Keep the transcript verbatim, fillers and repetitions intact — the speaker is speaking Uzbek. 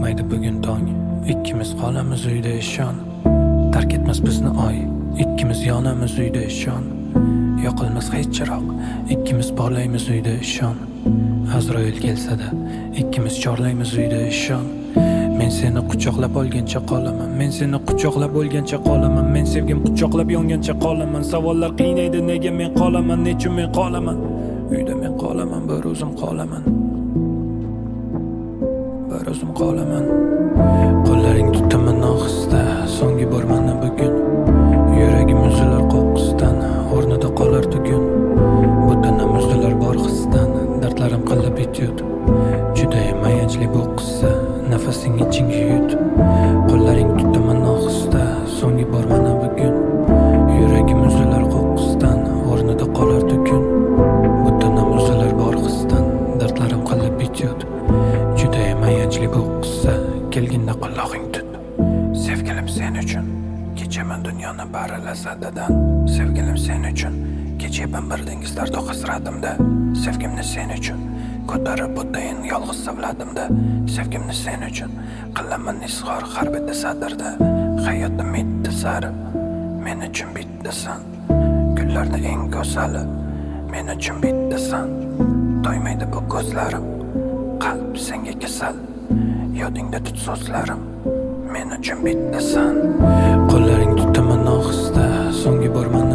To'ymaydi bugun tong, ikkimiz qolamiz uyda ishon. Tark etmas bizni oy, ikkimiz yonamiz uyda ishon. Yoqilmas hech chiroq, ikkimiz porlaymiz uyda ishon. Azroil kelsa-da, ikkimiz chorlaymiz uyda ishon. Men seni quchoqlab olgancha qolaman, men seni quchoqlab olgancha qolaman, men sevgim quchoqlab yongancha qolaman. Savollar qiynaydi, nega men qolaman, nechun men qolaman? Uyda men qolaman, bir o'zim qolaman. Bir o'zim qolaman. Qo'llaring tutaman ohista, so'nggi bor mana bugun. Yuragim uzilar qo'qqisdan, o'rnida qolar tugun. Bu tanam uzilar bor hisdan, dardlarim qilib bityut. Judayam ayanchli bu qissa, nafasing ichingga yut. Qo'llaring tutaman ohista, so'nggi bor mana bugun. Yuragim uzilar qo'qqisdan, o'rnida qolar tugun. Bu tanam uzilar bor hisdan, dardlarim qilib bityut. Judayam ayanchli bu qissa, kelginda qullog'ing tut. Sevgilim sen uchun kechaman dunyoni bari lazzatidan. Sevgilim sen uchun kechaman bir dengizlarda hasratimda. Sevgimni sen uchun ko'tarib o'tayin yolg'iz savlatimda. Sevgimni sen uchun qilaman izhor har bitta satrda. Hayotim bitta sari, men uchun bittasan. Gullarning eng go'zali, men uchun bittasan. To'ymaydi bu ko'zlarim, qalb senga kasal. Yodingda tut so'zlarim, men uchun bittasan. Qo'llaring tutaman ohista, so'nggi bor mana